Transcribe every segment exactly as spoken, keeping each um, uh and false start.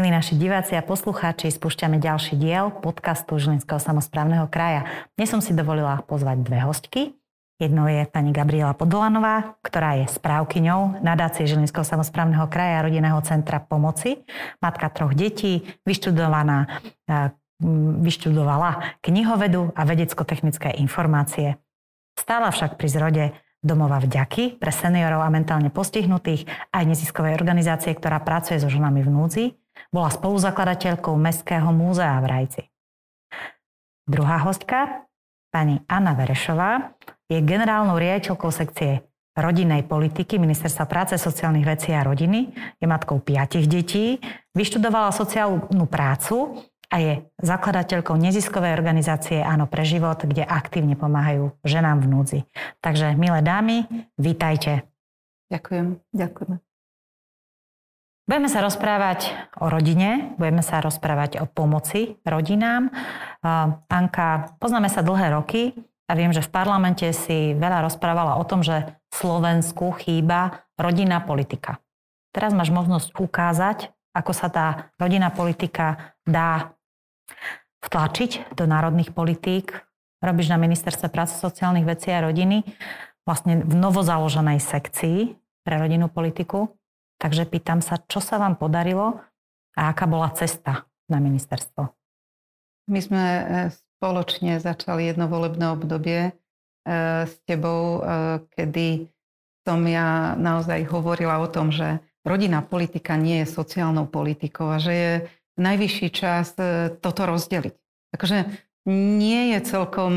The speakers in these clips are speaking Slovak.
Milí naši diváci a poslucháči, spúšťame ďalší diel podcastu Žilinského samosprávneho kraja. Dnes som si dovolila pozvať dve hostky. Jednou je pani Gabriela Podolanová, ktorá je správkyňou nadácie Žilinského samosprávneho kraja a rodinného centra pomoci. Matka troch detí, vyštudovaná, vyštudovala knihovedu a vedecko-technické informácie. Stála však pri zrode Domova vďaky pre seniorov a mentálne postihnutých aj neziskovej organizácie, ktorá pracuje so ženami v núdzi. Bola spoluzakladateľkou Mestského múzea v Rajci. Druhá hostka, pani Anna Verešová, je generálnou riaditeľkou sekcie rodinnej politiky Ministerstva práce, sociálnych vecí a rodiny. Je matkou piatich detí, vyštudovala sociálnu prácu a je zakladateľkou neziskovej organizácie Áno pre život, kde aktívne pomáhajú ženám v núdzi. Takže, milé dámy, vítajte. Ďakujem, ďakujem. Budeme sa rozprávať o rodine, budeme sa rozprávať o pomoci rodinám. Uh, Anka, poznáme sa dlhé roky a viem, že v parlamente si veľa rozprávala o tom, že Slovensku chýba rodinná politika. Teraz máš možnosť ukázať, ako sa tá rodinná politika dá vtlačiť do národných politík. Robíš na Ministerstve práce, sociálnych vecí a rodiny, vlastne v novozaloženej sekcii pre rodinnú politiku. Takže pýtam sa, čo sa vám podarilo a aká bola cesta na ministerstvo? My sme spoločne začali jedno volebné obdobie s tebou, kedy som ja naozaj hovorila o tom, že rodinná politika nie je sociálnou politikou a že je najvyšší čas toto rozdeliť. Takže nie je celkom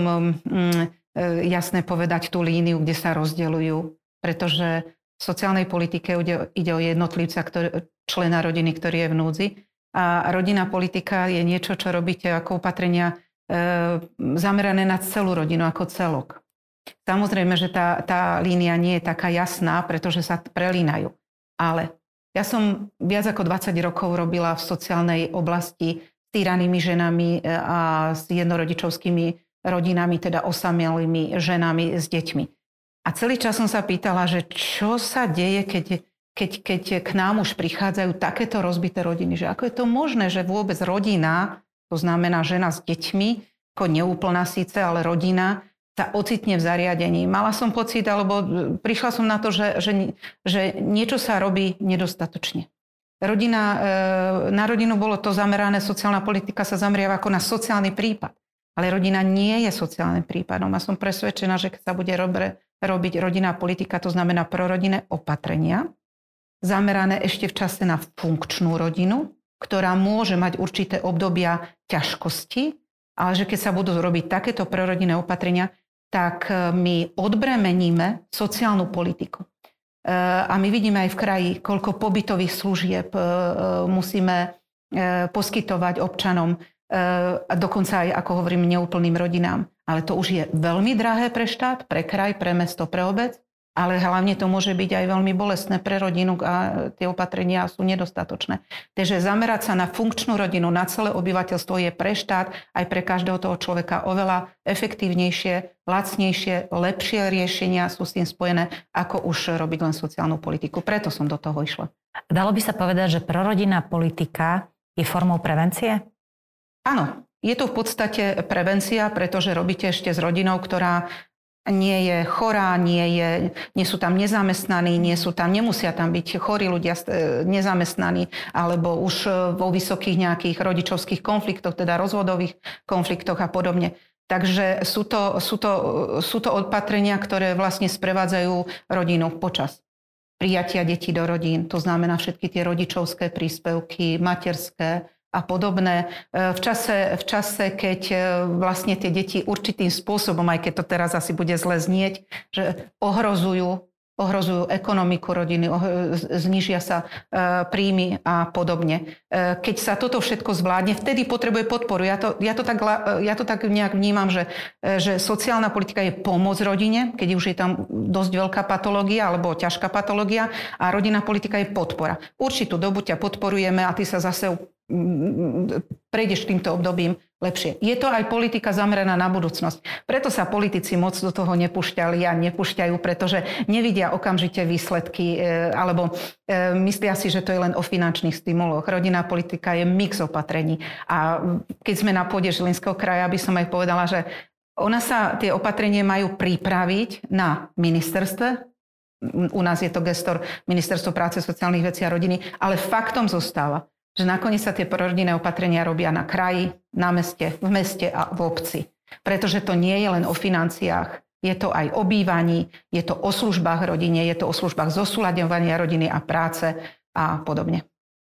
jasné povedať tú líniu, kde sa rozdeľujú, pretože v sociálnej politike ide o jednotlivca, ktorý, člena rodiny, ktorý je v núdzi. A rodinná politika je niečo, čo robíte ako opatrenia e, zamerané na celú rodinu ako celok. Samozrejme, že tá, tá línia nie je taká jasná, pretože sa prelínajú. Ale ja som viac ako dvadsať rokov robila v sociálnej oblasti s týranými ženami a s jednorodičovskými rodinami, teda osamelými ženami s deťmi. A celý čas som sa pýtala, že čo sa deje, keď, keď, keď k nám už prichádzajú takéto rozbité rodiny. Že ako je to možné, že vôbec rodina, to znamená žena s deťmi, ako neúplná síce, ale rodina, sa ocitne v zariadení. Mala som pocit, alebo prišla som na to, že, že, že niečo sa robí nedostatočne. Rodina, na rodinu bolo to zamerané, sociálna politika sa zameriava ako na sociálny prípad. Ale rodina nie je sociálnym prípadom. A som presvedčená, že keď sa bude robre, robiť rodinná politika, to znamená prorodinné opatrenia, zamerané ešte v čase na funkčnú rodinu, ktorá môže mať určité obdobia ťažkosti, ale že keď sa budú robiť takéto prorodinné opatrenia, tak my odbremeníme sociálnu politiku. A my vidíme aj v kraji, koľko pobytových služieb musíme poskytovať občanom, a dokonca aj, ako hovorím, neúplným rodinám. Ale to už je veľmi drahé pre štát, pre kraj, pre mesto, pre obec, ale hlavne to môže byť aj veľmi bolestné pre rodinu a tie opatrenia sú nedostatočné. Takže zamerať sa na funkčnú rodinu, na celé obyvateľstvo je pre štát, aj pre každého toho človeka oveľa efektívnejšie, lacnejšie, lepšie riešenia sú s tým spojené, ako už robiť len sociálnu politiku. Preto som do toho išla. Dalo by sa povedať, že prorodinná politika je formou prevencie? Áno, je to v podstate prevencia, pretože robíte ešte s rodinou, ktorá nie je chorá, nie, je, nie sú tam nezamestnaní, nie sú tam, nemusia tam byť chorí ľudia nezamestnaní, alebo už vo vysokých nejakých rodičovských konfliktoch, teda rozvodových konfliktoch a podobne. Takže sú to, sú to, sú to opatrenia, ktoré vlastne sprevádzajú rodinu počas prijatia detí do rodín. To znamená všetky tie rodičovské príspevky, materské a podobné. V čase, v čase, keď vlastne tie deti určitým spôsobom, aj keď to teraz asi bude zle znieť, že ohrozujú, ohrozujú ekonomiku rodiny, znižia sa príjmy a podobne. Keď sa toto všetko zvládne, vtedy potrebuje podporu. Ja to, ja to, tak, ja to tak nejak vnímam, že, že sociálna politika je pomoc rodine, keď už je tam dosť veľká patológia alebo ťažká patológia, a rodinná politika je podpora. Určitú dobu ťa podporujeme a ty sa zase prejdeš týmto obdobím lepšie. Je to aj politika zameraná na budúcnosť. Preto sa politici moc do toho nepúšťali a nepúšťajú, pretože nevidia okamžite výsledky alebo myslia si, že to je len o finančných stimuloch. Rodinná politika je mix opatrení. A keď sme na pôde Žilinského kraja, by som aj povedala, že ona sa, tie opatrenia majú pripraviť na ministerstve. U nás je to gestor Ministerstvo práce, sociálnych vecí a rodiny, ale faktom zostáva, že nakoniec sa tie prorodinné opatrenia robia na kraji, na meste, v meste a v obci. Pretože to nie je len o financiách, je to aj o bývaní, je to o službách rodine, je to o službách zosúľaďovania rodiny a práce a podobne.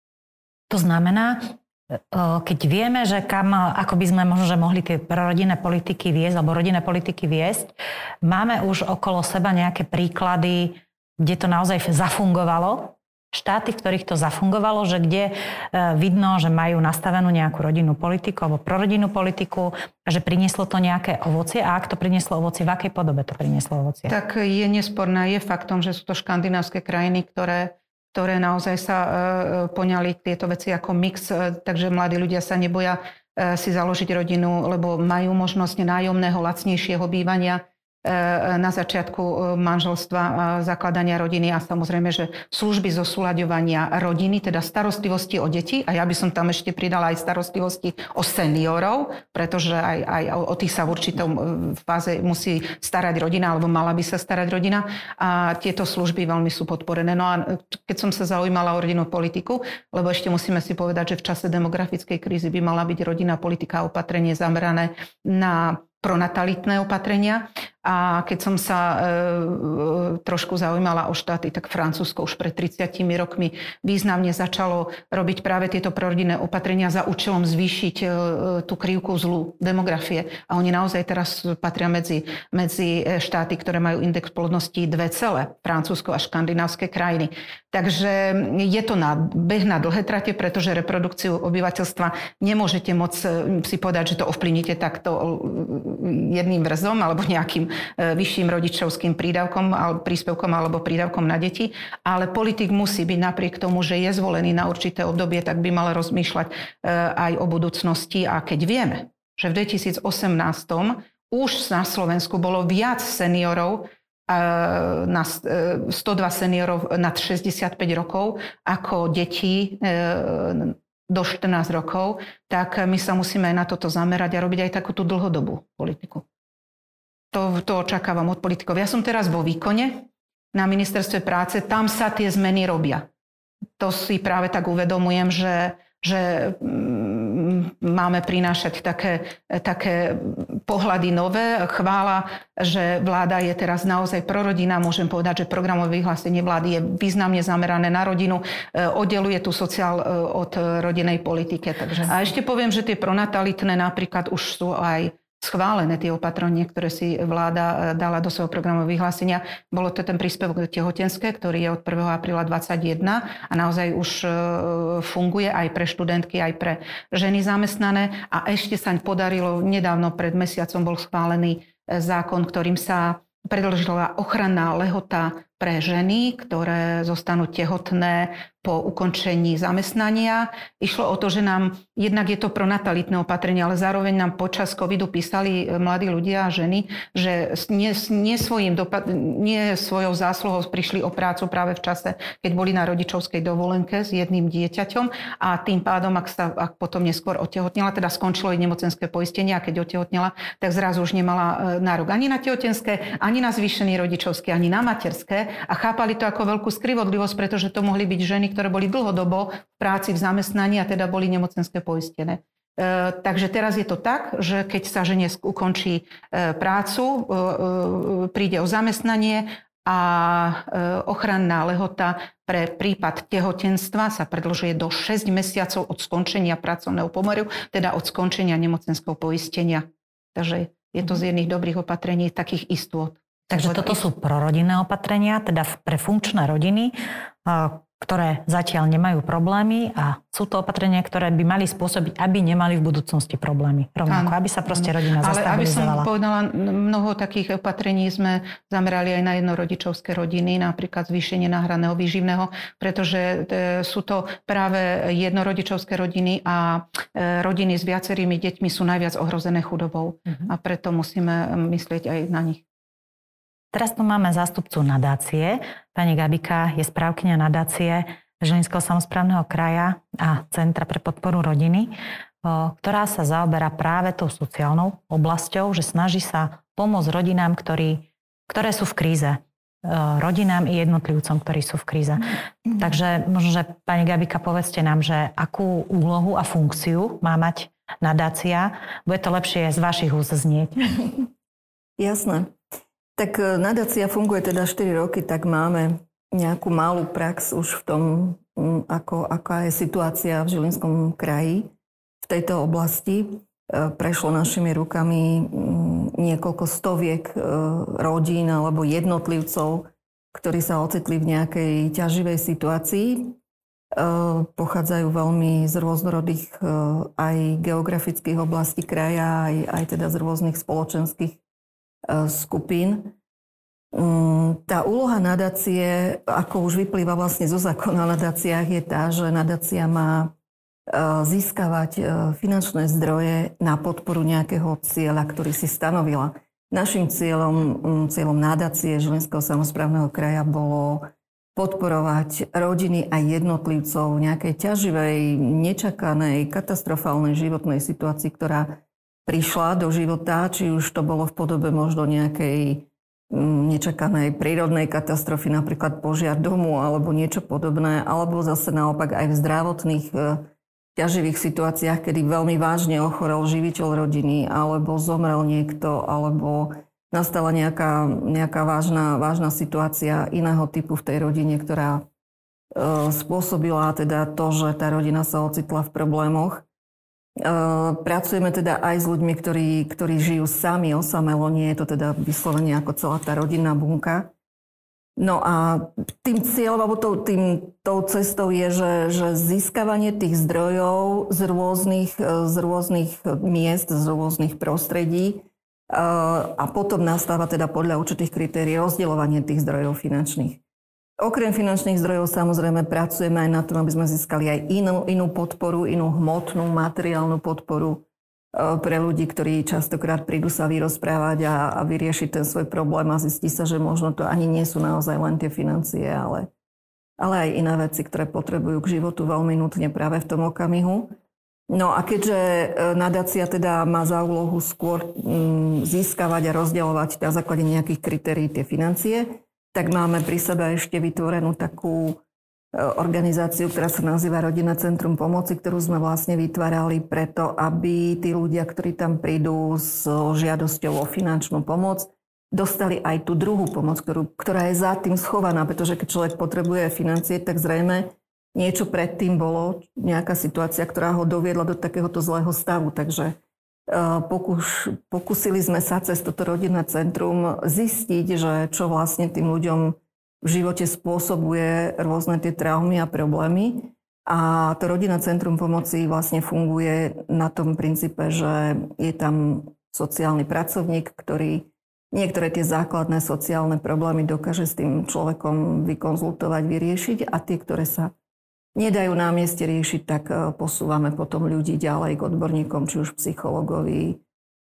To znamená, keď vieme, že kam, ako by sme možno, že mohli tie prorodinné politiky viesť, alebo rodinné politiky viesť, máme už okolo seba nejaké príklady, kde to naozaj zafungovalo, štáty, v ktorých to zafungovalo, že kde vidno, že majú nastavenú nejakú rodinnú politiku alebo prorodinnú politiku a že prinieslo to nejaké ovocie a ak to prinieslo ovocie, v akej podobe to prinieslo ovocie? Tak je nesporné, je faktom, že sú to škandinávske krajiny, ktoré, ktoré naozaj sa e, poňali tieto veci ako mix, e, takže mladí ľudia sa neboja e, si založiť rodinu, lebo majú možnosť nájomného, lacnejšieho bývania na začiatku manželstva, zakladania rodiny a samozrejme, že služby zosúľaďovania rodiny, teda starostlivosti o deti a ja by som tam ešte pridala aj starostlivosti o seniorov, pretože aj, aj o tých sa v určitom fáze musí starať rodina alebo mala by sa starať rodina a tieto služby veľmi sú podporené. No a keď som sa zaujímala o rodinnú politiku, lebo ešte musíme si povedať, že v čase demografickej krízy by mala byť rodinná politika a opatrenie zamerané na pronatalitné opatrenia. A keď som sa e, trošku zaujímala o štáty, tak Francúzsko už pred tridsiatimi rokmi významne začalo robiť práve tieto prorodinné opatrenia za účelom zvýšiť e, tú krivku zlú demografie. A oni naozaj teraz patria medzi, medzi štáty, ktoré majú index plodnosti dva celé, Francúzsko a škandinávske krajiny. Takže je to na beh na dlhé trate, pretože reprodukciu obyvateľstva nemôžete moc si povedať, že to ovplyvníte takto jedným vrzom alebo nejakým vyšším rodičovským prídavkom, príspevkom alebo prídavkom na deti. Ale politik musí byť napriek tomu, že je zvolený na určité obdobie, tak by mal rozmýšľať aj o budúcnosti. A keď vieme, že v dvetisícosemnásť už na Slovensku bolo viac seniorov, na stodva seniorov nad šesťdesiatpäť rokov ako detí do štrnásť rokov, tak my sa musíme aj na toto zamerať a robiť aj takúto dlhodobú politiku. To, to očakávam od politikov. Ja som teraz vo výkone na ministerstve práce, tam sa tie zmeny robia. To si práve tak uvedomujem, že, že máme prinášať také, také pohľady nové. Chvála, že vláda je teraz naozaj prorodina. Môžem povedať, že programové vyhlásenie vlády je významne zamerané na rodinu. Oddeluje tu sociál od rodinnej politike. Takže. A ešte poviem, že tie pronatalitné napríklad už sú aj schválené tie opatrenia, ktoré si vláda dala do svojho programového vyhlásenia. Bolo to ten príspevok tehotenské, ktorý je od prvého apríla dvadsaťjeden a naozaj už funguje aj pre študentky, aj pre ženy zamestnané. A ešte sa podarilo, nedávno pred mesiacom bol schválený zákon, ktorým sa predĺžila ochranná lehota pre ženy, ktoré zostanú tehotné po ukončení zamestnania. Išlo o to, že nám, jednak je to pronatalitné opatrenie, ale zároveň nám počas covidu písali mladí ľudia a ženy, že nie, nie, svojím dopad, nie svojou zásluhou prišli o prácu práve v čase, keď boli na rodičovskej dovolenke s jedným dieťaťom a tým pádom, ak sa ak potom neskôr otehotnela, teda skončilo jej nemocenské poistenie a keď otehotnela, tak zrazu už nemala nárok ani na tehotenské, ani na zvýšený rodičovský, ani na materské a chápali to ako veľkú skrivodlivosť, pretože to mohli byť ženy, ktoré boli dlhodobo v práci, v zamestnaní a teda boli nemocenské poistené. E, takže teraz je to tak, že keď sa žene ukončí e, prácu, e, príde o zamestnanie a e, ochranná lehota pre prípad tehotenstva sa predĺžuje do šesť mesiacov od skončenia pracovného pomeru, teda od skončenia nemocenského poistenia. Takže je to z jedných dobrých opatrení, takých istôt. Takže toto sú prorodinné opatrenia, teda pre funkčné rodiny. ktoré zatiaľ nemajú problémy a sú to opatrenia, ktoré by mali spôsobiť, aby nemali v budúcnosti problémy. Rovnako, ano, aby sa proste rodina ale zastabilizovala. Ale aby som povedala, mnoho takých opatrení sme zamerali aj na jednorodičovské rodiny, napríklad zvýšenie náhradného výživného, pretože sú to práve jednorodičovské rodiny a rodiny s viacerými deťmi sú najviac ohrozené chudobou. Uh-huh. A preto musíme myslieť aj na nich. Teraz tu máme zástupcu nadácie. Pani Gabika je správkyňa nadácie Žilinského samosprávneho kraja a Centra pre podporu rodiny, ktorá sa zaoberá práve tou sociálnou oblasťou, že snaží sa pomôcť rodinám, ktorí, ktoré sú v kríze. Rodinám i jednotlivcom, ktorí sú v kríze. Mm. Takže možno, že pani Gabika, povedzte nám, že akú úlohu a funkciu má mať nadácia. Bude to lepšie z vašich úst znieť. Jasné. Tak nadácia funguje teda štyri roky, tak máme nejakú malú prax už v tom, ako, aká je situácia v Žilinskom kraji v tejto oblasti. Prešlo našimi rukami niekoľko stoviek rodín alebo jednotlivcov, ktorí sa ocitli v nejakej ťaživej situácii. Pochádzajú veľmi z rôznorodých aj geografických oblastí kraja, aj, aj teda z rôznych spoločenských skupín. Tá úloha nadácie, ako už vyplýva vlastne zo zákona o nadáciách, je tá, že nadácia má získavať finančné zdroje na podporu nejakého cieľa, ktorý si stanovila. Naším cieľom, cieľom nadácie Žilinského samosprávneho kraja bolo podporovať rodiny a jednotlivcov v nejakej ťaživej, nečakanej, katastrofálnej životnej situácii, ktorá prišla do života, či už to bolo v podobe možno nejakej nečakanej prírodnej katastrofy, napríklad požiar domu alebo niečo podobné, alebo zase naopak aj v zdravotných ťaživých situáciách, kedy veľmi vážne ochorel živiteľ rodiny, alebo zomrel niekto, alebo nastala nejaká, nejaká vážna, vážna situácia iného typu v tej rodine, ktorá e, spôsobila teda to, že tá rodina sa ocitla v problémoch. Pracujeme teda aj s ľuďmi, ktorí, ktorí žijú sami osamelo, nie je to teda vyslovene ako celá tá rodinná bunka. No a tým cieľom, alebo tým, tou cestou je, že, že získavanie tých zdrojov z rôznych, z rôznych miest, z rôznych prostredí a potom nastáva teda podľa určitých kritérií rozdeľovanie tých zdrojov finančných. Okrem finančných zdrojov samozrejme pracujeme aj na tom, aby sme získali aj inú, inú podporu, inú hmotnú, materiálnu podporu pre ľudí, ktorí častokrát prídu sa vyrozprávať a, a vyriešiť ten svoj problém a zistí sa, že možno to ani nie sú naozaj len tie financie, ale, ale aj iné veci, ktoré potrebujú k životu veľmi nutne práve v tom okamihu. No a keďže nadácia teda má za úlohu skôr získavať a rozdeľovať na základe nejakých kritérií tie financie, tak máme pri sebe ešte vytvorenú takú organizáciu, ktorá sa nazýva Rodinné centrum pomoci, ktorú sme vlastne vytvárali preto, aby tí ľudia, ktorí tam prídu s žiadosťou o finančnú pomoc, dostali aj tú druhú pomoc, ktorú, ktorá je za tým schovaná, pretože keď človek potrebuje financie, tak zrejme niečo predtým bolo, nejaká situácia, ktorá ho doviedla do takéhoto zlého stavu. Takže Pokus, pokúsili sme sa cez toto rodinné centrum zistiť, že čo vlastne tým ľuďom v živote spôsobuje rôzne tie traumy a problémy. A to rodinné centrum pomoci vlastne funguje na tom princípe, že je tam sociálny pracovník, ktorý niektoré tie základné sociálne problémy dokáže s tým človekom vykonzultovať, vyriešiť a tie, ktoré sa nedajú na mieste riešiť, tak posúvame potom ľudí ďalej k odborníkom, či už psychologovi,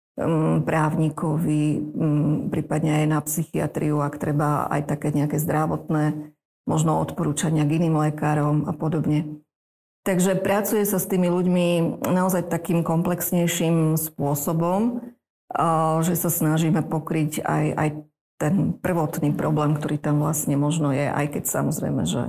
právnikovi, prípadne aj na psychiatriu, ak treba aj také nejaké zdravotné, možno odporúčania k iným lekárom a podobne. Takže pracuje sa s tými ľuďmi naozaj takým komplexnejším spôsobom, že sa snažíme pokryť aj, aj ten prvotný problém, ktorý tam vlastne možno je, aj keď samozrejme, že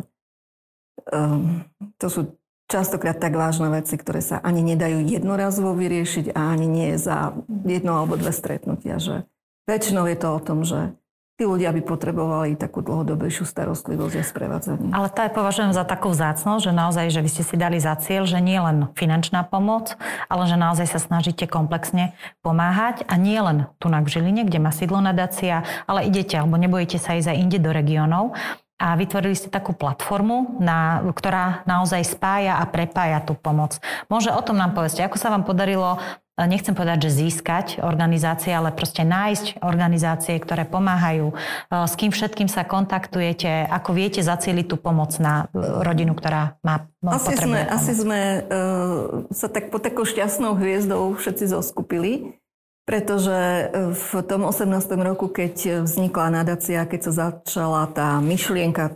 Um, to sú častokrát tak vážne veci, ktoré sa ani nedajú jednorazovo vyriešiť a ani nie za jedno alebo dve stretnutia. Že väčšinou je to o tom, že tí ľudia by potrebovali takú dlhodobejšiu starostlivosť a sprevádzanie. Ale to aj považujem za takú vzácnosť, že naozaj, že vy ste si dali za cieľ, že nie len finančná pomoc, ale že naozaj sa snažíte komplexne pomáhať a nie len tu na Žiline, kde má sídlo nadácia, ale idete, alebo nebojíte sa ísť aj inde do regiónov. a vytvorili ste takú platformu, na, ktorá naozaj spája a prepája tú pomoc. Môže o tom nám povedzte, ako sa vám podarilo, nechcem povedať, že získať organizácie, ale proste nájsť organizácie, ktoré pomáhajú, s kým všetkým sa kontaktujete, ako viete zacieliť tú pomoc na rodinu, ktorá má asi sme, pomoc. asi sme uh, sa tak pod takou šťastnou hviezdou všetci zoskupili, pretože v tom osemnástom roku, keď vznikla nadácia, keď sa začala tá myšlienka,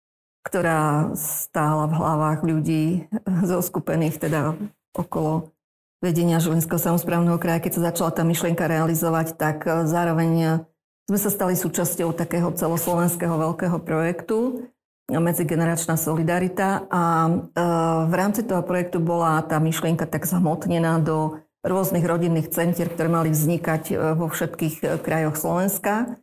ktorá stála v hlavách ľudí zoskupených teda okolo vedenia Žilinského samosprávneho kraja, keď sa začala tá myšlienka realizovať, tak zároveň sme sa stali súčasťou takého celoslovenského veľkého projektu Medzigeneračná solidarita a v rámci toho projektu bola tá myšlienka tak zhmotnená do rôznych rodinných centier, ktoré mali vznikať vo všetkých krajoch Slovenska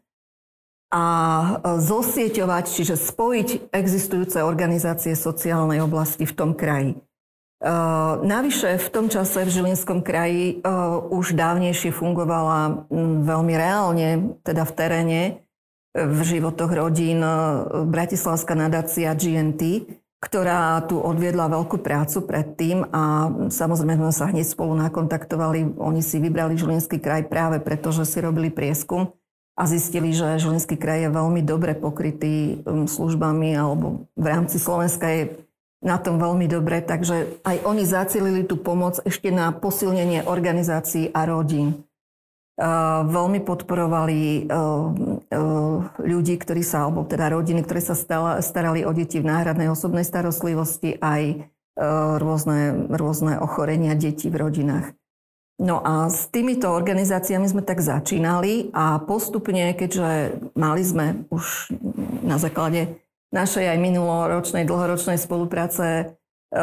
a zosieťovať, čiže spojiť existujúce organizácie sociálnej oblasti v tom kraji. Uh, navyše v tom čase v Žilinskom kraji uh, už dávnejšie fungovala um, veľmi reálne, teda v teréne, v životoch rodín uh, bratislavská nadácia G N T, ktorá tu odviedla veľkú prácu predtým a samozrejme sme sa hneď spolu nakontaktovali. Oni si vybrali Žilinský kraj práve preto, že si robili prieskum a zistili, že Žilinský kraj je veľmi dobre pokrytý um, službami alebo v rámci Slovenska je na tom veľmi dobre, takže aj oni zacielili tú pomoc ešte na posilnenie organizácií a rodín. Uh, veľmi podporovali uh, uh, ľudí, ktorí sa, alebo teda rodiny, ktoré sa stala, starali o deti v náhradnej osobnej starostlivosti, aj uh, rôzne, rôzne ochorenia detí v rodinách. No a s týmito organizáciami sme tak začínali a postupne, keďže mali sme už na základe našej aj minuloročnej, dlhoročnej spolupráce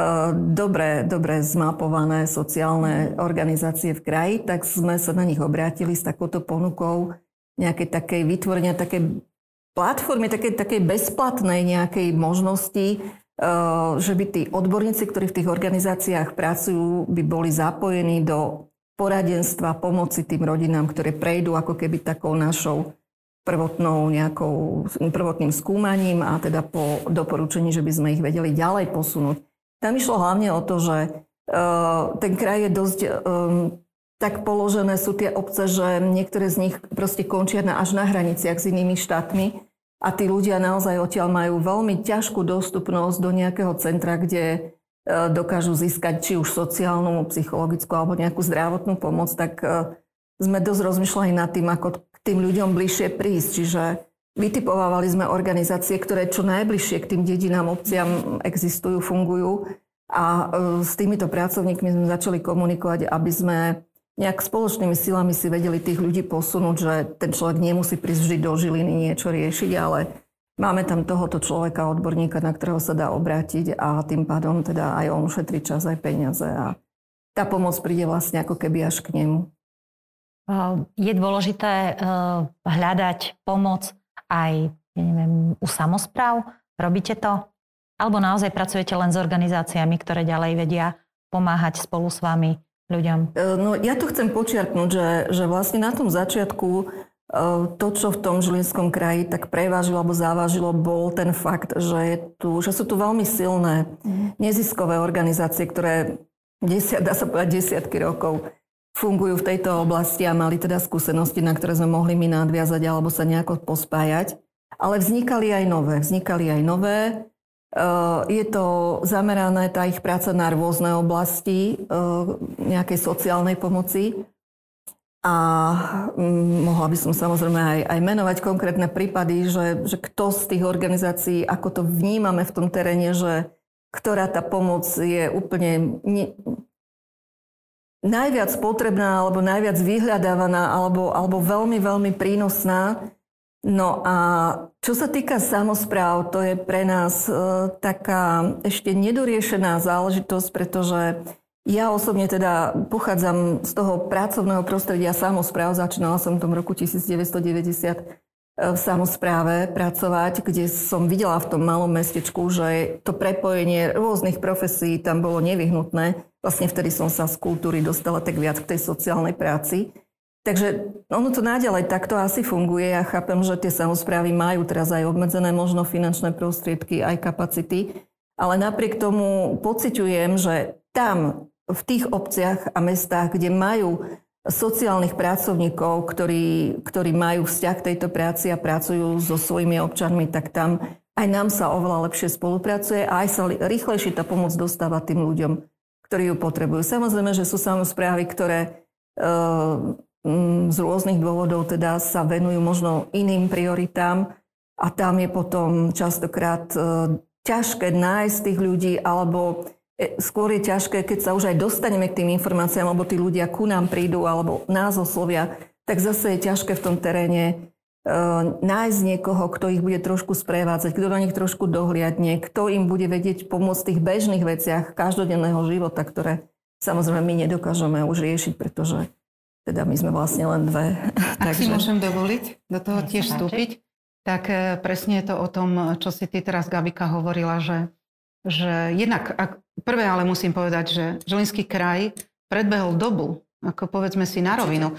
dobre, dobre zmapované sociálne organizácie v kraji, tak sme sa na nich obrátili s takouto ponukou nejakej takej vytvorenia takej platformy, takej, takej bezplatnej nejakej možnosti, že by tí odborníci, ktorí v tých organizáciách pracujú, by boli zapojení do poradenstva, pomoci tým rodinám, ktoré prejdú ako keby takou našou prvotnou nejakou, prvotným skúmaním a teda po doporučení, že by sme ich vedeli ďalej posunúť. Tam išlo hlavne o to, že uh, ten kraj je dosť um, tak položené, sú tie obce, že niektoré z nich proste končia na, až na hraniciach s inými štátmi a tí ľudia naozaj odtiaľ majú veľmi ťažkú dostupnosť do nejakého centra, kde uh, dokážu získať či už sociálnu, psychologickú alebo nejakú zdravotnú pomoc, tak uh, sme dosť rozmýšľali nad tým, ako tým ľuďom bližšie prísť. Čiže vytipovávali sme organizácie, ktoré čo najbližšie k tým dedinám, obciam existujú, fungujú a s týmito pracovníkmi sme začali komunikovať, aby sme nejak spoločnými silami si vedeli tých ľudí posunúť, že ten človek nemusí prísť vždy do Žiliny niečo riešiť, ale máme tam tohoto človeka, odborníka, na ktorého sa dá obrátiť a tým pádom teda aj on ušetrí čas, aj peniaze a tá pomoc príde vlastne ako keby až k nemu. Je dôležité hľadať pomoc aj ja neviem, u samospráv? Robíte to? Alebo naozaj pracujete len s organizáciami, ktoré ďalej vedia pomáhať spolu s vami ľuďom? No, ja to chcem počiarknúť, že, že vlastne na tom začiatku to, čo v tom Žilinskom kraji tak prevážilo alebo závažilo, bol ten fakt, že, je tu, že sú tu veľmi silné neziskové organizácie, ktoré desiat, dá sa povedať desiatky rokov fungujú v tejto oblasti a mali teda skúsenosti, na ktoré sme mohli my nadviazať alebo sa nejako pospájať. Ale vznikali aj nové. Vznikali aj nové. Je to zamerané, tá ich práca na rôzne oblasti nejakej sociálnej pomoci. A mohla by som samozrejme aj, aj menovať konkrétne prípady, že, že kto z tých organizácií, ako to vnímame v tom teréne, že ktorá tá pomoc je úplne Ne, najviac potrebná alebo najviac vyhľadávaná alebo, alebo veľmi, veľmi prínosná. No a čo sa týka samospráv, to je pre nás e, taká ešte nedoriešená záležitosť, pretože ja osobne teda pochádzam z toho pracovného prostredia samospráv. Začínala som v tom roku devätnásťstodeväťdesiat v samospráve pracovať, kde som videla v tom malom mestečku, že to prepojenie rôznych profesí tam bolo nevyhnutné. Vlastne vtedy som sa z kultúry dostala tak viac k tej sociálnej práci. Takže ono to naďalej takto asi funguje. Ja chápem, že tie samosprávy majú teraz aj obmedzené možno finančné prostriedky, aj kapacity, ale napriek tomu pociťujem, že tam v tých obciach a mestách, kde majú sociálnych pracovníkov, ktorí, ktorí majú vzťah k tejto práci a pracujú so svojimi občanmi, tak tam aj nám sa oveľa lepšie spolupracuje a aj sa rýchlejšie tá pomoc dostáva tým ľuďom, ktorí ju potrebujú. Samozrejme, že sú samosprávy, ktoré z rôznych dôvodov teda sa venujú možno iným prioritám a tam je potom častokrát ťažké nájsť tých ľudí, alebo skôr je ťažké, keď sa už aj dostaneme k tým informáciám, alebo tí ľudia ku nám prídu, alebo nás oslovia, tak zase je ťažké v tom teréne nájsť niekoho, kto ich bude trošku sprevádzať, kto na nich trošku dohliadne, kto im bude vedieť pomôcť v tých bežných veciach každodenného života, ktoré samozrejme my nedokážeme už riešiť, pretože teda my sme vlastne len dve. Ak Takže... si môžem dovoliť do toho tiež vstúpiť, tak presne je to o tom, čo si ty teraz, Gabika, hovorila, že, že jednak, ak, prvé ale musím povedať, že Žilinský kraj predbehol dobu, ako povedzme si na rovinu,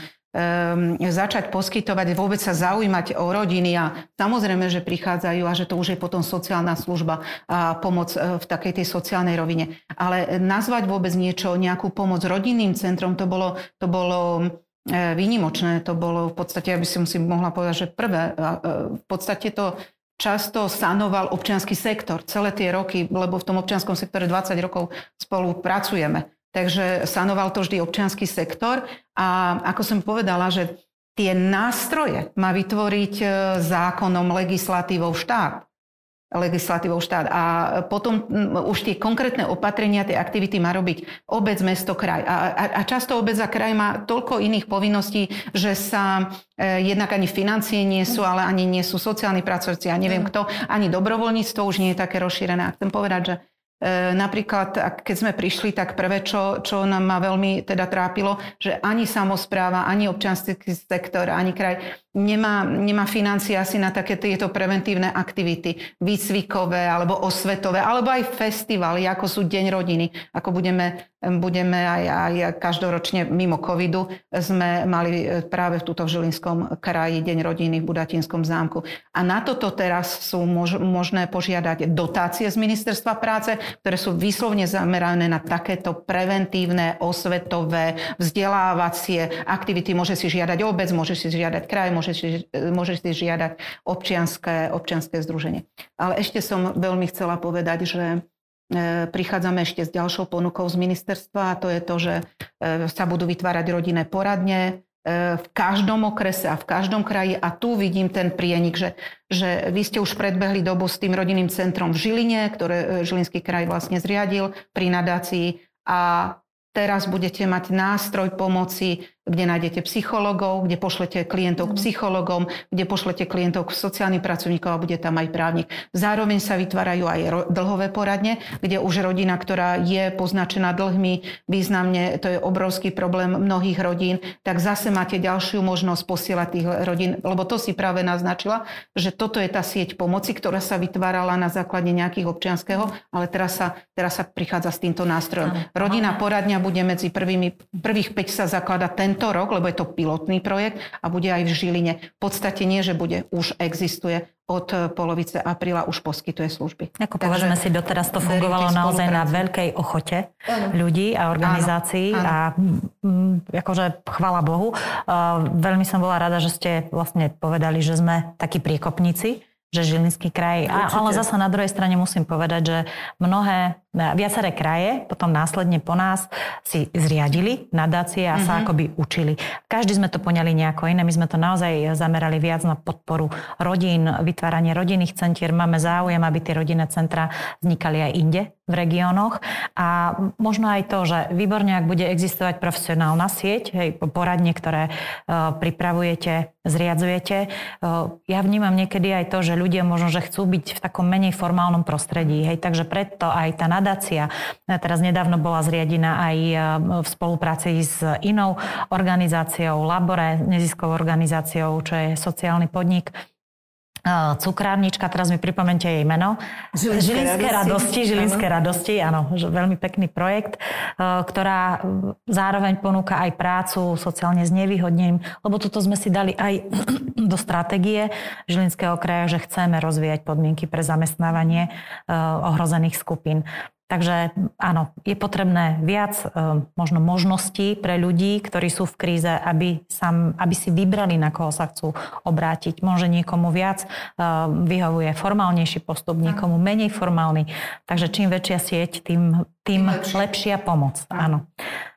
um, začať poskytovať, vôbec sa zaujímať o rodiny a samozrejme, že prichádzajú a že to už je potom sociálna služba a pomoc v takej tej sociálnej rovine. Ale nazvať vôbec niečo, nejakú pomoc rodinným centrom, to bolo, to bolo výnimočné. To bolo v podstate, aby som si mohla povedať, že prvé. V podstate to často sanoval občiansky sektor celé tie roky, lebo v tom občianskom sektore dvadsať rokov spolu pracujeme. Takže sanoval to vždy občiansky sektor a ako som povedala, že tie nástroje má vytvoriť zákonom, legislatívou štát. legislatívou štát. A potom už tie konkrétne opatrenia, tie aktivity má robiť obec, mesto, kraj. A, a, a často obec a kraj má toľko iných povinností, že sa e, jednak ani financie nie sú, ale ani nie sú sociálni pracovníci, ja neviem kto, ani dobrovoľníctvo už nie je také rozšírené. A chcem povedať, že E, napríklad, keď sme prišli, tak prvé, čo, čo nám ma veľmi teda trápilo, že ani samospráva, ani občiansky sektor, ani kraj nemá, nemá financie asi na také tieto preventívne aktivity, výcvikové alebo osvetové, alebo aj festivaly, ako sú Deň rodiny, ako budeme, budeme aj, aj každoročne mimo covidu, sme mali práve v túto v Žilinskom kraji Deň rodiny v Budatinskom zámku. A na toto teraz sú mož, možné požiadať dotácie z Ministerstva práce, ktoré sú výslovne zamerané na takéto preventívne, osvetové, vzdelávacie aktivity. Môže si žiadať obec, môže si žiadať kraj, môže si, môže si žiadať občianske, občianske združenie. Ale ešte som veľmi chcela povedať, že prichádzame ešte s ďalšou ponukou z ministerstva a to je to, že sa budú vytvárať rodinné poradne v každom okrese a v každom kraji a tu vidím ten prienik, že, že vy ste už predbehli dobu s tým rodinným centrom v Žiline, ktoré Žilinský kraj vlastne zriadil pri nadácii a teraz budete mať nástroj pomoci, kde nájdete psychologov, kde pošlete klientov k psychologom, kde pošlete klientov k sociálnym pracovníkom a bude tam aj právnik. Zároveň sa vytvárajú aj dlhové poradne, kde už rodina, ktorá je poznačená dlhmi významne, to je obrovský problém mnohých rodín, tak zase máte ďalšiu možnosť posielať tých rodín, lebo to si práve naznačila, že toto je tá sieť pomoci, ktorá sa vytvárala na základe nejakých občianskeho, ale teraz sa, teraz sa prichádza s týmto nástrojom. Rodinná poradňa bude medzi prvými, prvých päť sa zaklada ten tento rok, lebo je to pilotný projekt a bude aj v Žiline. V podstate nie, že bude, už existuje od polovice apríla, už poskytuje služby. Ako povedzme si, doteraz to fungovalo naozaj na veľkej ochote ľudí a organizácií áno, áno. a m, akože chvála Bohu. Uh, veľmi som bola rada, že ste vlastne povedali, že sme takí priekopníci, že Žilinský kraj, a, ale zasa na druhej strane musím povedať, že mnohé, viaceré kraje potom následne po nás si zriadili nadácie a mm-hmm. sa akoby učili. Každý sme to poňali nejako iné, my sme to naozaj zamerali viac na podporu rodín, vytváranie rodinných centier, máme záujem, aby tie rodinné centra vznikali aj inde v regiónoch a možno aj to, že výborne, ak bude existovať profesionálna sieť, hej, poradne, ktoré uh, pripravujete, zriadzujete. Uh, ja vnímam niekedy aj to, že ľudia možno, že chcú byť v takom menej formálnom prostredí. Hej, takže preto aj tá nadácia teraz nedávno bola zriadená aj v spolupráci s inou organizáciou, Labore, neziskovou organizáciou, čo je sociálny podnik. cukrárnička, teraz mi pripomente jej meno. Žilinské, Žilinské radosti. radosti Žilinské áno. radosti, áno, veľmi pekný projekt, ktorá zároveň ponúka aj prácu sociálne znevýhodneným, lebo toto sme si dali aj do stratégie Žilinského kraja, že chceme rozvíjať podmienky pre zamestnávanie ohrozených skupín. Takže áno, je potrebné viac e, možno možností pre ľudí, ktorí sú v kríze, aby, sa, aby si vybrali, na koho sa chcú obrátiť. Môže niekomu viac e, vyhovuje formálnejší postup, niekomu menej formálny. Takže čím väčšia sieť, tým, tým lepšia pomoc. Áno.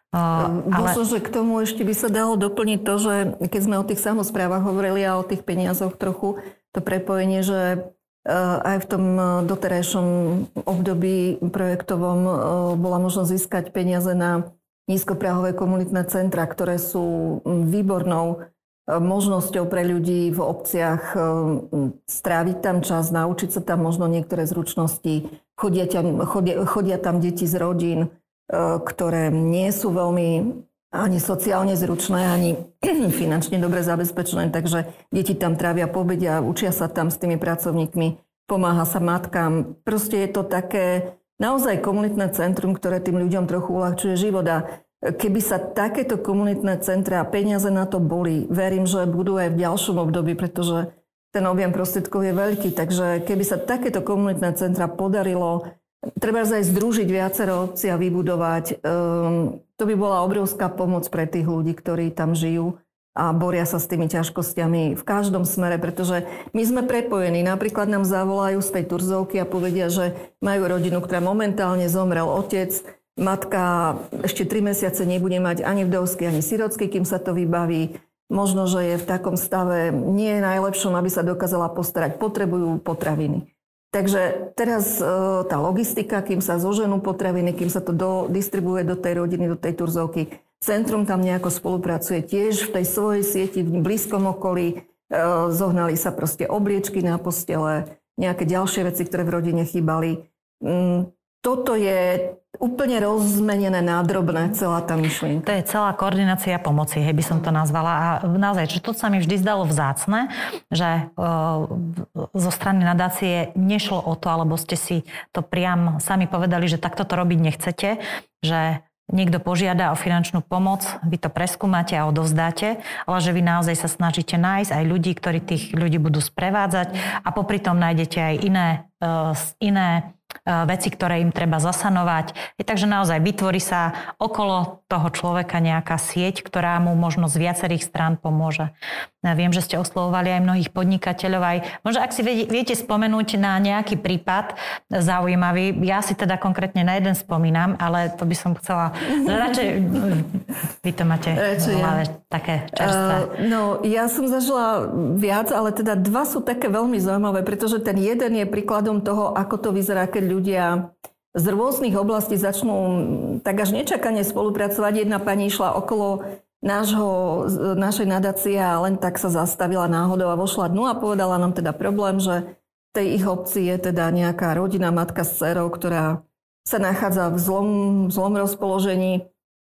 Uh, ale... Možno, že k tomu ešte by sa dalo doplniť to, že keď sme o tých samosprávach hovorili a o tých peniazoch trochu, to prepojenie, že aj v tom doterajšom období projektovom bola možnosť získať peniaze na nízkoprahové komunitné centra, ktoré sú výbornou možnosťou pre ľudí v obciach stráviť tam čas, naučiť sa tam možno niektoré zručnosti. Chodia tam, chodia, chodia tam deti z rodín, ktoré nie sú veľmi ani sociálne zručné, ani finančne dobre zabezpečené, takže deti tam trávia po obede a učia sa tam s tými pracovníkmi, pomáha sa matkám. Proste je to také naozaj komunitné centrum, ktoré tým ľuďom trochu uľahčuje život. A keby sa takéto komunitné centra a peniaze na to boli, verím, že budú aj v ďalšom období, pretože ten objem prostriedkov je veľký, takže keby sa takéto komunitné centra podarilo treba aj združiť viacero obcí a vybudovať. Um, to by bola obrovská pomoc pre tých ľudí, ktorí tam žijú a boria sa s tými ťažkosťami v každom smere, pretože my sme prepojení. Napríklad nám zavolajú z tej Turzovky a povedia, že majú rodinu, ktorá momentálne zomrel otec, matka ešte tri mesiace nebude mať ani vdovský, ani sirotský, kým sa to vybaví. Možno, že je v takom stave nie je najlepšom, aby sa dokázala postarať. Potrebujú potraviny. Takže teraz e, tá logistika, kým sa zoženú potraviny, kým sa to do, distribuuje do tej rodiny, do tej Turzovky, centrum tam nejako spolupracuje tiež v tej svojej sieti, v blízkom okolí. E, zohnali sa proste obliečky na postele, nejaké ďalšie veci, ktoré v rodine chýbali. Mm, toto je úplne rozmenené na drobné, celá tá myšlienka. To je celá koordinácia pomoci, hej, by som to nazvala. A naozaj, že to sa mi vždy zdalo vzácne, že e, zo strany nadácie nešlo o to, alebo ste si to priam sami povedali, že takto to robiť nechcete, že niekto požiada o finančnú pomoc, vy to preskúmate a odovzdáte, ale že vy naozaj sa snažíte nájsť aj ľudí, ktorí tých ľudí budú sprevádzať a popri tom nájdete aj iné, e, iné veci, ktoré im treba zasanovať. Je takže naozaj vytvorí sa okolo toho človeka nejaká sieť, ktorá mu možno z viacerých strán pomôže. Ja viem, že ste oslovovali aj mnohých podnikateľov. Aj, možno ak si viete spomenúť na nejaký prípad zaujímavý, ja si teda konkrétne na jeden spomínam, ale to by som chcela... Radšej, vy to máte ja. také čerstvé. Uh, no, ja som zažila viac, ale teda dva sú také veľmi zaujímavé, pretože ten jeden je príkladom toho, ako to vyzerá, keď ľudia z rôznych oblastí začnú tak až nečakane spolupracovať. Jedna pani išla okolo nášho, našej nadácie a len tak sa zastavila náhodou a vošla dnu a povedala nám teda problém, že v tej ich obci je teda nejaká rodina, matka s dcerou, ktorá sa nachádza v zlom, zlom rozpoložení,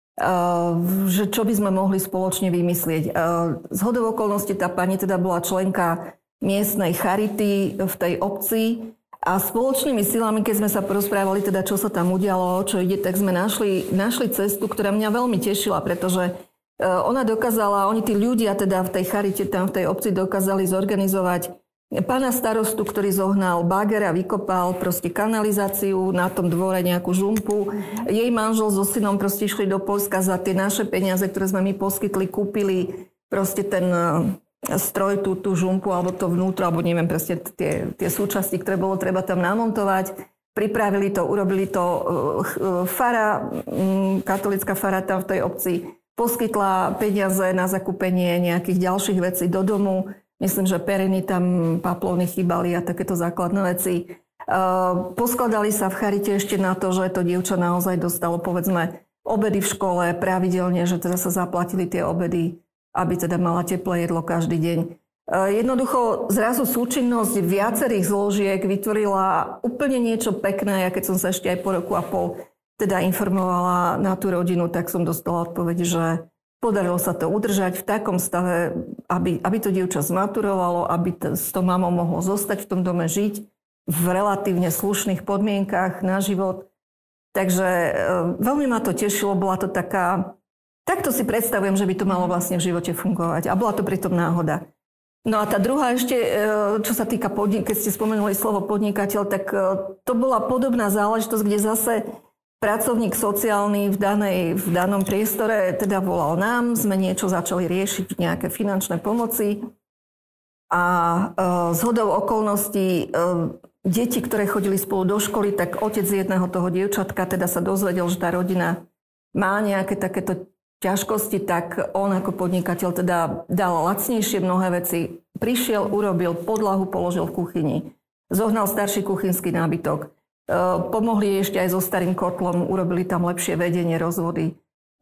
že čo by sme mohli spoločne vymyslieť. Zhodou okolností tá pani teda bola členka miestnej charity v tej obci. A spoločnými silami, keď sme sa porozprávali, teda čo sa tam udialo, čo ide, tak sme našli, našli cestu, ktorá mňa veľmi tešila, pretože ona dokázala, oni tí ľudia teda v tej charite tam v tej obci dokázali zorganizovať pána starostu, ktorý zohnal bagera, vykopal proste kanalizáciu, na tom dvore nejakú žumpu. Jej manžel so synom proste išli do Poľska za tie naše peniaze, ktoré sme my poskytli, kúpili proste ten stroj, tú, tú žumpu, alebo to vnútro, alebo neviem, presne tie, tie súčasti, ktoré bolo treba tam namontovať. Pripravili to, urobili to. Fara, katolická fara tam v tej obci poskytla peniaze na zakúpenie nejakých ďalších vecí do domu. Myslím, že periny tam, paplovny chýbali a takéto základné veci. Poskladali sa v charite ešte na to, že to dievča naozaj dostalo, povedzme, obedy v škole pravidelne, že teda sa zaplatili tie obedy, aby teda mala teplé jedlo každý deň. Jednoducho zrazu súčinnosť viacerých zložiek vytvorila úplne niečo pekné. Ja keď som sa ešte aj po roku a pol teda informovala na tú rodinu, tak som dostala odpoveď, že Podarilo sa to udržať v takom stave, aby, aby to dievča zmaturovalo, aby to, s tou mamou mohlo zostať v tom dome žiť v relatívne slušných podmienkach na život. Takže e, veľmi ma to tešilo, bola to taká... Takto si predstavujem, že by to malo vlastne v živote fungovať. A bola to pritom náhoda. No a tá druhá ešte, čo sa týka podnik, keď ste spomenuli slovo podnikateľ, tak to bola podobná záležitosť, kde zase pracovník sociálny v, danej, v danom priestore teda volal nám, sme niečo začali riešiť, nejaké finančné pomoci a e, zhodou okolností e, deti, ktoré chodili spolu do školy, tak otec jedného toho dievčatka teda sa dozvedel, že tá rodina má nejaké takéto ťažkosti, tak on ako podnikateľ teda dal lacnejšie mnohé veci. Prišiel, urobil podlahu, položil v kuchyni. Zohnal starší kuchynský nábytok. Pomohli ešte aj so starým kotlom, urobili tam lepšie vedenie, rozvody.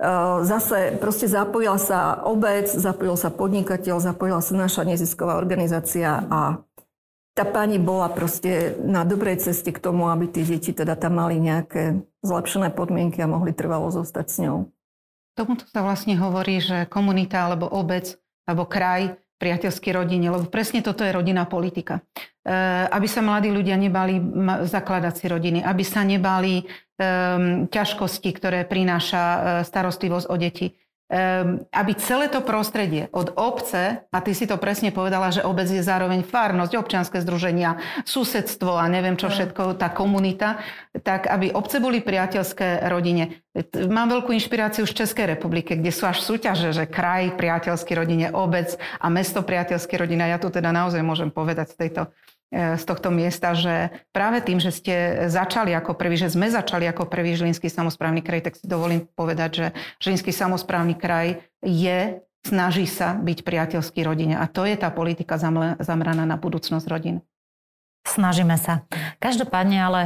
Zase proste zapojila sa obec, zapojil sa podnikateľ, zapojila sa naša nezisková organizácia a tá pani bola proste na dobrej ceste k tomu, aby tie deti teda tam mali nejaké zlepšené podmienky a mohli trvalo zostať s ňou. Tomuto sa vlastne hovorí, že komunita alebo obec alebo kraj, priateľský rodine, lebo presne toto je rodinná politika. E, aby sa mladí ľudia nebali zakladať si rodiny, aby sa nebali e, ťažkosti, ktoré prináša e, starostlivosť o deti. Um, aby celé to prostredie od obce, a ty si to presne povedala, že obec je zároveň farnosť, občianske združenia, susedstvo a neviem čo všetko, tá komunita, tak aby obce boli priateľské rodine. Mám veľkú inšpiráciu z Českej republiky, kde sú až súťaže, že kraj priateľský rodine, obec a mesto priateľský rodine. Ja tu teda naozaj môžem povedať z tejto z tohto miesta, že práve tým, že ste začali ako prvý, že sme začali ako prvý Žilinský samosprávny kraj, tak si dovolím povedať, že Žilinský samosprávny kraj je, snaží sa byť priateľský rodine. A to je tá politika zameraná na budúcnosť rodín. Snažíme sa. Každopádne ale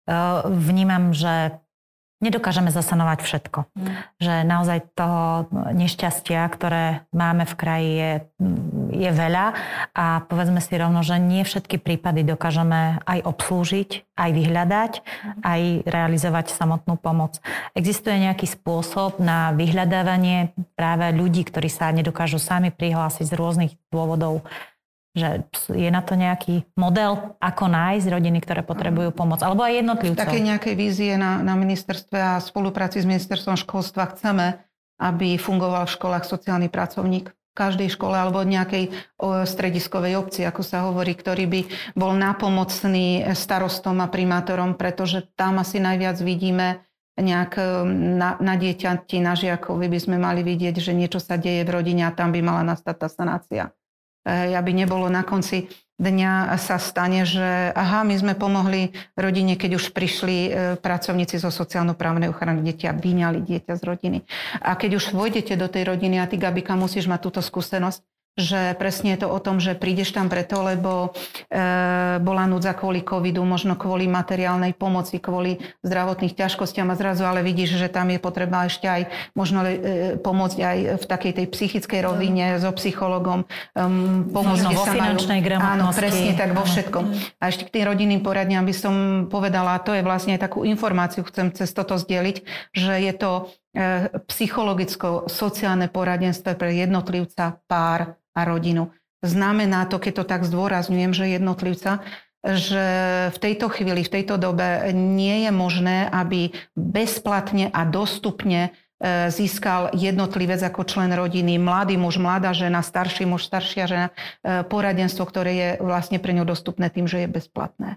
vnímam, že nedokážeme zasanovať všetko. Mm. Že naozaj toho nešťastia, ktoré máme v kraji, je, je veľa a povedzme si rovno, že nie všetky prípady dokážeme aj obslúžiť, aj vyhľadať, mm. aj realizovať samotnú pomoc. Existuje nejaký spôsob na vyhľadávanie práve ľudí, ktorí sa nedokážu sami prihlásiť z rôznych dôvodov, že je na to nejaký model, ako nájsť rodiny, ktoré potrebujú pomoc, alebo aj jednotlivcov. V takej nejakej vízie na, na ministerstve a spolupráci s ministerstvom školstva chceme, aby fungoval v školách sociálny pracovník v každej škole alebo nejakej o, strediskovej obci, ako sa hovorí, ktorý by bol nápomocný starostom a primátorom, pretože tam asi najviac vidíme nejak na, na dieťati, na žiakovi by sme mali vidieť, že niečo sa deje v rodine a tam by mala nastať tá sanácia. Aby nebolo na konci dňa sa stane, že aha, my sme pomohli rodine, keď už prišli pracovníci zo sociálno-právnej ochrany detí a vyňali dieťa z rodiny. A keď už vôjdete do tej rodiny a ty, Gabika, musíš mať túto skúsenosť, že presne je to o tom, že prídeš tam preto, lebo e, bola núdza kvôli covidu, možno kvôli materiálnej pomoci, kvôli zdravotných ťažkostiam a zrazu ale vidíš, že tam je potreba ešte aj možno e, pomôcť aj v takej tej psychickej rovine so psychologom. Um, pomôcť vo finančnej gramotnosti. Áno, presne tak vo všetkom. A ešte k tým rodinným poradniam by som povedala, a to je vlastne takú informáciu, chcem cez toto zdieľiť, že je to e, psychologicko-sociálne poradenstvo pre jednotlivca, pár a rodinu. Znamená to, keď to tak zdôrazňujem, že jednotlivca, že v tejto chvíli, v tejto dobe nie je možné, aby bezplatne a dostupne získal jednotlivec ako člen rodiny, mladý muž, mladá žena, starší muž, staršia žena, poradenstvo, ktoré je vlastne pre ňu dostupné tým, že je bezplatné.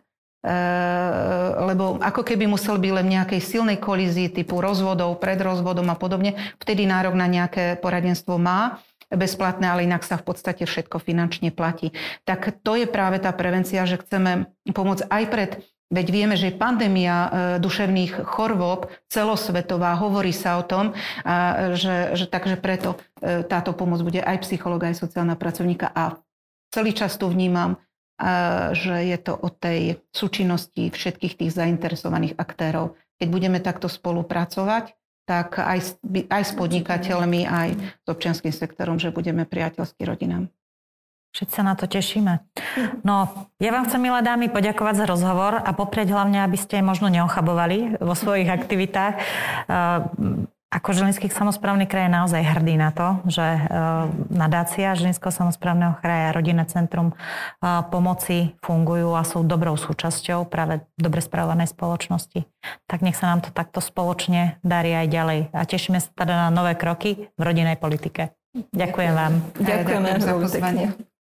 Lebo ako keby musel byť len nejakej silnej kolízii typu rozvodov, pred rozvodom a podobne, vtedy nárok na nejaké poradenstvo má, bezplatné, ale inak sa v podstate všetko finančne platí. Tak to je práve tá prevencia, že chceme pomôcť aj pred, veď vieme, že pandémia duševných chorôb celosvetová, hovorí sa o tom, že, že takže preto táto pomoc bude aj psychológa, aj sociálna pracovníka a celý čas tu vnímam, že je to o tej súčinnosti všetkých tých zainteresovaných aktérov. Keď budeme takto spolupracovať, tak aj, aj s podnikateľmi, aj s občianskym sektorom, že budeme priateľskí rodinám. Všetci sa na to tešíme. No, ja vám chcem, milé dámy, poďakovať za rozhovor a poprieť hlavne, aby ste možno neochabovali vo svojich aktivitách. Ako Žilinský samosprávny kraj je naozaj hrdý na to, že nadácia Žilinského samosprávneho kraja a Rodinné centrum pomoci fungujú a sú dobrou súčasťou práve dobre spravovanej spoločnosti. Tak nech sa nám to takto spoločne darí aj ďalej. A tešíme sa teda na nové kroky v rodinnej politike. Ďakujem vám. Ďakujeme za pozvanie.